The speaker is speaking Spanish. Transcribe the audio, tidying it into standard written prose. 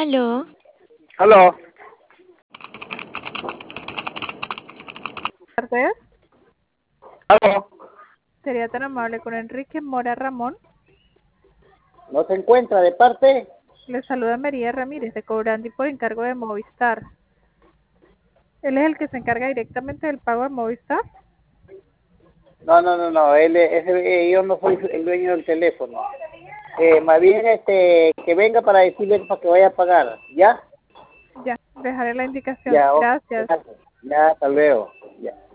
Aló, Aló. Tardes. Aló. Sería tan amable con Enrique Mora Ramón. ¿No se encuentra de parte? Le saluda María Ramírez de Cobrandi por encargo de Movistar. Él es el que se encarga directamente del pago de Movistar. No. Yo no soy el dueño del teléfono. Más bien, que venga para decirle para que vaya a pagar. ¿Ya? Ya, dejaré la indicación. Ya, ok. Gracias. Ya, hasta luego. Ya.